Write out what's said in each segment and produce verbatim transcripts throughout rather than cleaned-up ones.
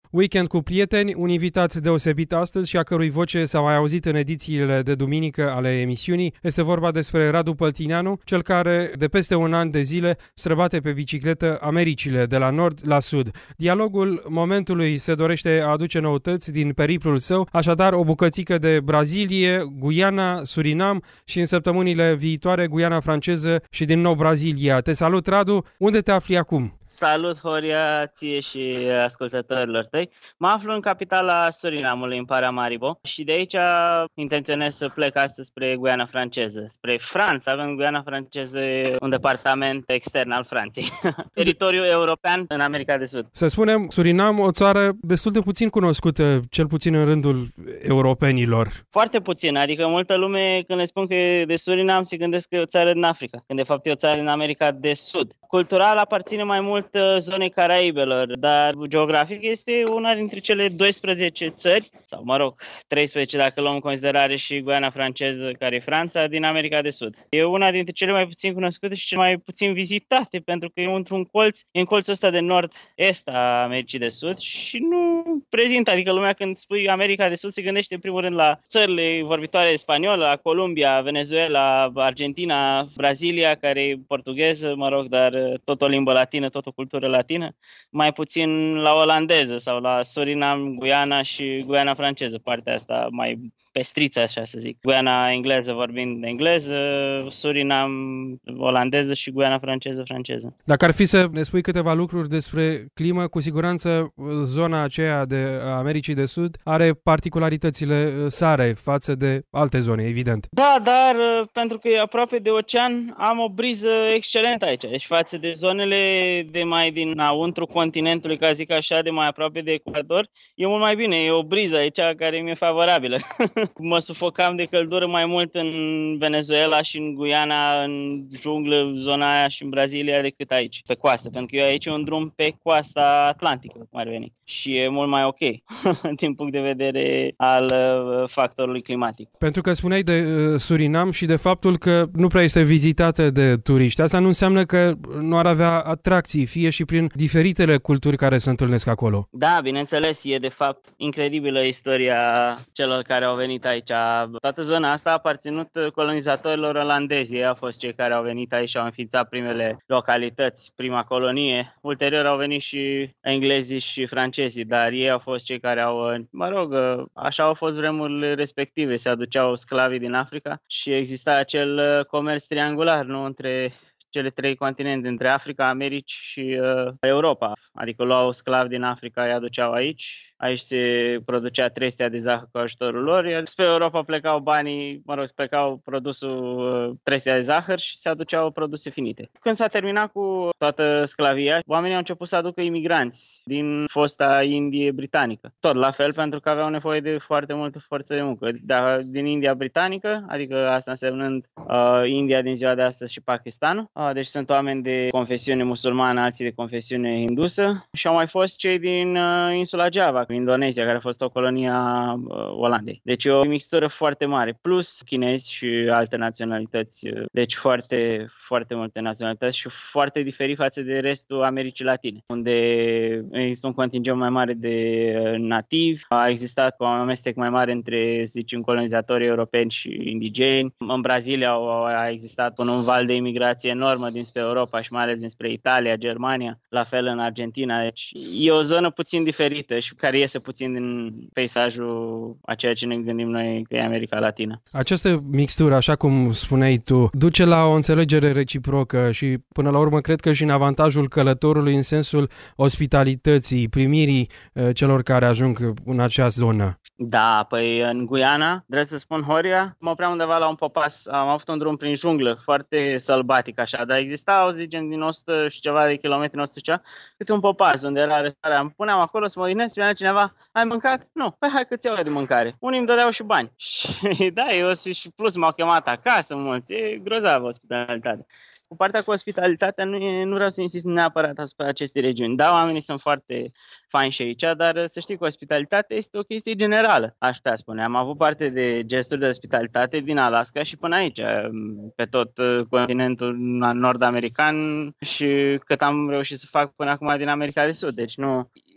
Weekend cu prieteni, un invitat deosebit astăzi și a cărui voce s-a mai auzit în edițiile de duminică ale emisiunii. Este vorba despre Radu Păltineanu, cel care de peste un an de zile străbate pe bicicletă Americile de la nord la sud. Dialogul momentului se dorește a aduce noutăți din periplul său, așadar o bucățică de Brazilie, Guyana, Surinam și în săptămânile viitoare Guyana franceză și din nou Brazilia. Te salut, Radu! Unde te afli acum? Salut, Horia, ție și ascultătorilor tăi. Mă aflu în capitala Surinamului, în Paramaribo, și de aici intenționez să plec astăzi spre Guyana franceză. Spre Franța, avem Guyana franceză, un departament extern al Franței. Teritoriul european în America de Sud. Să spunem, Surinam, o țară destul de puțin cunoscută, cel puțin în rândul europenilor. Foarte puțin, adică multă lume când le spun că e de Surinam se gândesc că e o țară din Africa, când de fapt e o țară din America de Sud. Cultural aparține mai mult zonei Caraibelor, dar geografic este una dintre cele douăsprezece țări, sau mă rog, treisprezece dacă luăm în considerare și Guyana franceză, care e Franța, din America de Sud. E una dintre cele mai puțin cunoscute și cele mai puțin vizitate, pentru că e într-un colț, în colțul ăsta de nord-est a Americii de Sud și nu prezintă, adică lumea când spui America de Sud se gândește în primul rând la țările vorbitoare spaniolă, la Columbia, Venezuela, Argentina, Brazilia, care e portugheză, mă rog, dar tot o limbă latină, tot o cultură latină, mai puțin la olandeză sau la Surinam, Guyana și Guyana franceză, partea asta mai pestriță, așa să zic. Guyana engleză vorbind engleză, Surinam olandeză și Guyana franceză franceză. Dacă ar fi să ne spui câteva lucruri despre climă, cu siguranță zona aceea de Americii de Sud are particularitățile sale față de alte zone, evident. Da, dar pentru că e aproape de ocean, am o briză excelentă aici. Deci față de zonele de mai dinăuntru continentului, ca zic așa, de mai aproape de ecuator, e mult mai bine. E o briză aici care mi-e favorabilă. Mă sufocam de căldură mai mult în Venezuela și în Guyana, în junglă, zona aia și în Brazilia decât aici, pe coastă. Pentru că eu aici e un drum pe coasta atlantică, cum ar veni. Și e mult mai ok din punct de vedere al factorului climatic. Pentru că spuneai de uh, Surinam și de faptul că nu prea este vizitată de turiști. Asta nu înseamnă că nu ar avea atracții, fie și prin diferitele culturi care se întâlnesc acolo. Da, bineînțeles, e de fapt incredibilă istoria celor care au venit aici. Toată zona asta a aparținut colonizatorilor olandezi. Ei au fost cei care au venit aici și au înființat primele localități, prima colonie. Ulterior au venit și englezii și francezii, dar ei au fost cei care au, mă rog, așa au fost vremurile respective. Se aduceau sclavii din Africa și exista acel comerț triangular, nu, între cele trei continente, între Africa, Americi și uh, Europa. Adică luau sclavi din Africa, îi aduceau aici. Aici se producea trestia de zahăr cu ajutorul lor, iar spre Europa plecau banii, mă rog, plecau produsul uh, trestia de zahăr și se aduceau produse finite. Când s-a terminat cu toată sclavia, oamenii au început să aducă imigranți din fosta Indie britanică. Tot la fel, pentru că aveau nevoie de foarte multă forță de muncă. Dar din India britanică, adică asta însemnând uh, India din ziua de astăzi și Pakistanul. Uh, deci sunt oameni de confesiune musulmană, alții de confesiune hindusă și au mai fost cei din uh, insula Java, Indonezia, care a fost o colonie a uh, Olandei. Deci e o mixtură foarte mare, plus chinezi și alte naționalități. Deci foarte, foarte multe naționalități și foarte diferit față de restul Americii Latine, unde există un contingent mai mare de nativi, a existat un amestec mai mare între, zicem, colonizatorii europeni și indigeni. În Brazilia a existat un val de imigrație enormă dinspre Europa și mai ales dinspre Italia, Germania, la fel în Argentina. Deci e o zonă puțin diferită și care iese puțin din peisajul a ceea ce ne gândim noi că e America Latină. Această mixtură, așa cum spuneai tu, duce la o înțelegere reciprocă și până la urmă cred că și în avantajul călătorului în sensul ospitalității, primirii uh, celor care ajung în acea zonă. Da, păi în Guyana, trebuie să spun, Horia, mă opream undeva la un popas, am avut un drum prin junglă, foarte sălbatic așa, dar exista, zicem, din o sută și ceva de kilometri, o sută și ceva, câte un popas unde era restaurarea. Îmi puneam acolo să mă odihnesc, venea cineva, ai mâncat? Nu, păi hai că-ți iau de mâncare. Unii îmi dădeau și bani. Și da, eu și plus m-au chemat acasă mulți, e grozavă ospitalitate. Cu partea cu ospitalitatea nu, e, nu vreau să insist neapărat asupra acestei regiuni. Da, oamenii sunt foarte faini și aici, dar să știi că ospitalitatea este o chestie generală. Așa spune. Am avut parte de gesturi de ospitalitate din Alaska și până aici, pe tot continentul nord-american și cât am reușit să fac până acum din America de Sud. Deci nu...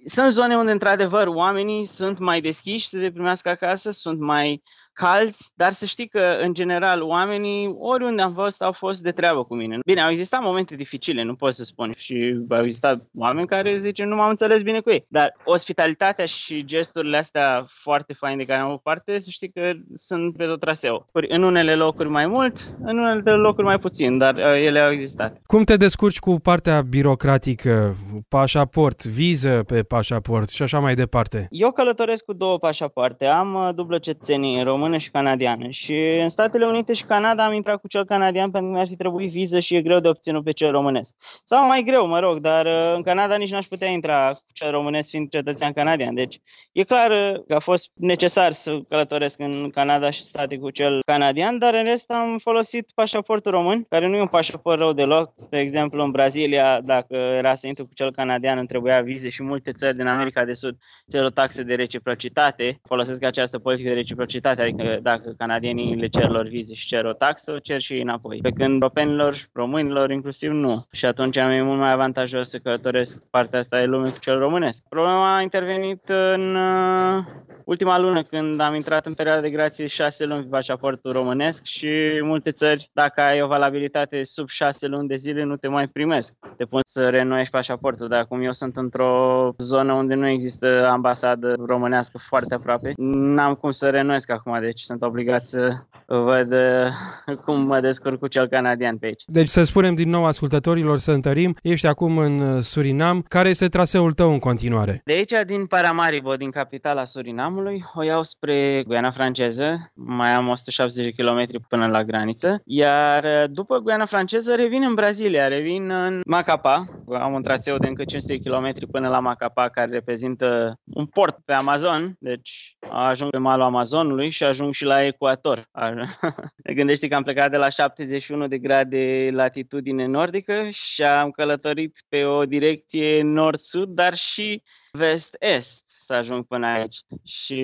sunt zone unde, într-adevăr, oamenii sunt mai deschiși să te primească acasă, sunt mai calzi, dar să știi că, în general, oamenii, oriunde am fost, au fost de treabă cu mine. Bine, au existat momente dificile, nu pot să spun, și au existat oameni care zice nu m-am înțeles bine cu ei, dar ospitalitatea și gesturile astea foarte faine de care am avut parte, să știi că sunt pe tot traseul. În unele locuri mai mult, în unele locuri mai puțin, dar ele au existat. Cum te descurci cu partea birocratică, pașaport, viză pe pașaport și așa mai departe? Eu călătoresc cu două pașapoarte, am dublă cetățenie română și canadiană și în Statele Unite și Canada am intrat cu cel canadian pentru că mi-ar fi trebuit viză și e greu de obținut pe cel românesc. Sau mai greu, mă rog, dar în Canada nici n-aș putea intra cu cel românesc fiind cetățean canadian. Deci e clar că a fost necesar să călătoresc în Canada și state cu cel canadian, dar în rest am folosit pașaportul român, care nu e un pașaport rău deloc. De exemplu, în Brazilia, dacă era să intru cu cel canadian, îmi trebuia vize și multe țări din America de Sud cer o taxă de reciprocitate. Folosesc această politică de reciprocitate, adică dacă canadienii le cer lor vize și cer o taxă, o cer și înapoi. Pe când europenilor, românilor inclusiv nu. Și atunci am e mult mai avantajos să călătoresc partea asta de lume cu cel românesc. Problema a intervenit în uh, ultima lună, când am intrat în perioada de grație șase luni pe pașaportul românesc și multe țări, dacă ai o valabilitate sub șase luni de zile, nu te mai primesc. Te pun să reînnoiești pașaportul, dar acum eu sunt într-o zonă unde nu există ambasadă românească foarte aproape, n-am cum să reînnoiesc acum, deci sunt obligat să văd uh, cum mă descurc cu cel canadian pe aici. Deci să spunem din nou ascultătorilor, să întărim, ești acum în Surinam. Care este traseul tău în continuare? De aici, din Paramaribo, din capitala Surinamului, o iau spre Guiana Franceză, mai am o sută șaptezeci de kilometri până la graniță, iar după Guiana Franceză revin în Brazilia, revin în Macapá, am un traseu de încă cinci sute de kilometri până la Macapá, care reprezintă un port pe Amazon, deci ajung pe malul Amazonului și ajung și la ecuator. Gândește că am plecat de la șaptezeci și unu de grade latitudine nordică și am călătorit pe o direcție nord-sud, dar și vest-est să ajung până aici. Și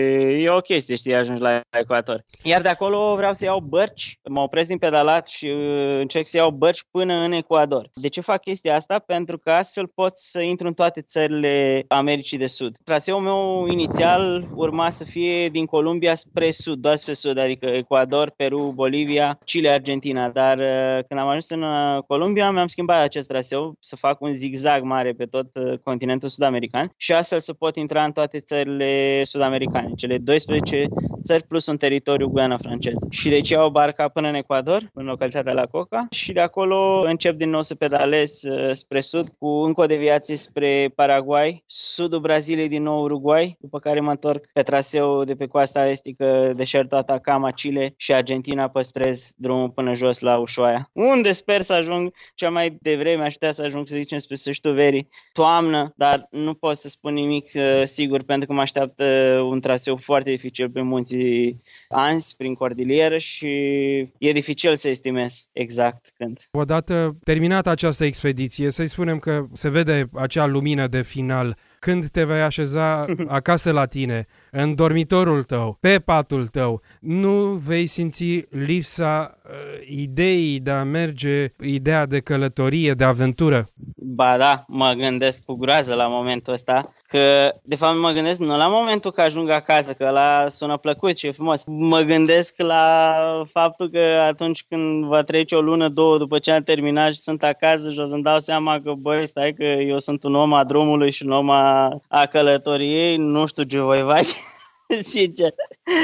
e o chestie, știi, ajungi la ecuator. Iar de acolo vreau să iau bărci, mă opresc din pedalat și încerc să iau bărci până în Ecuador. De ce fac chestia asta? Pentru că astfel pot să intru în toate țările Americii de Sud. Traseul meu inițial urma să fie din Columbia spre sud, doar spre sud, adică Ecuador, Peru, Bolivia, Chile, Argentina. Dar când am ajuns în Columbia, mi-am schimbat acest traseu să fac un zigzag mare pe tot continentul sud-american și astfel să pot intra în toate țările sud-americane, cele douăsprezece țări plus un teritoriu Guiana franceză. Și deci iau barca până în Ecuador, în localitatea La Coca, și de acolo încep din nou să pedalez spre sud, cu încă o deviație spre Paraguay, sudul Braziliei, din nou Uruguay, după care mă întorc pe traseul de pe coasta estică, deșertul Atacama, Chile și Argentina, păstrez drumul până jos la Ushuaia, unde sper să ajung cea mai devreme, aș putea să ajung, să zicem, spre sfârșitul verii, toamnă, dar nu pot să spun nimic sigur, pentru că mă așteaptă un traseu foarte dificil pe munții Anzi, prin cordilieră, și e dificil să estimez exact când. Odată terminată această expediție, să-i spunem că se vede acea lumină de final, când te vei așeza acasă la tine, în dormitorul tău, pe patul tău, nu vei simți lipsa uh, ideii de a merge, ideea de călătorie, de aventură? Ba da, mă gândesc cu groază la momentul ăsta, că de fapt mă gândesc nu la momentul că ajung acasă, că ăla sună plăcut și e frumos. Mă gândesc la faptul că atunci când va trece o lună, două după ce am terminat și sunt acasă și o să-mi dau seama că, băi, stai că eu sunt un om a drumului și un om a a călătoriei, nu știu ce voi face, sincer,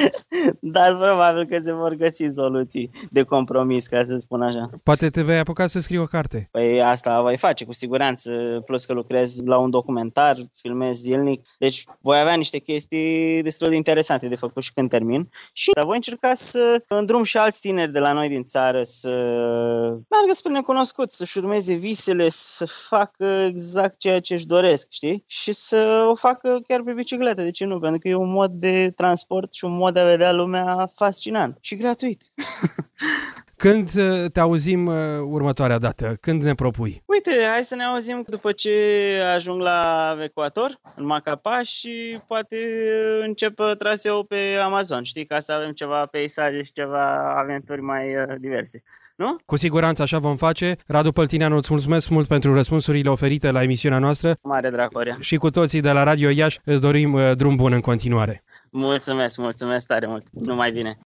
dar probabil că se vor găsi soluții de compromis, ca să spun așa. Poate te vei apuca să scrii o carte. Păi asta voi face, cu siguranță, plus că lucrez la un documentar, filmez zilnic, deci voi avea niște chestii destul de interesante de făcut și când termin. Și voi încerca să îndrum și alți tineri de la noi din țară să meargă spre necunoscut, să-și urmeze visele, să facă exact ceea ce își doresc, știi? Și să o facă chiar pe bicicletă, de ce nu? Pentru că e un mod de transport și un mod de a vedea lumea fascinant și gratuit. Când te auzim următoarea dată? Când ne propui? Uite, hai să ne auzim după ce ajung la ecuator, în Macapá, și poate încep traseul pe Amazon, știi, ca să avem ceva peisaje și ceva aventuri mai diverse, nu? Cu siguranță așa vom face. Radu Păltineanu, îți mulțumesc mult pentru răspunsurile oferite la emisiunea noastră. Mare drag, Horia. Și cu toții de la Radio Iași îți dorim drum bun în continuare. Mulțumesc, mulțumesc tare mult. Numai bine.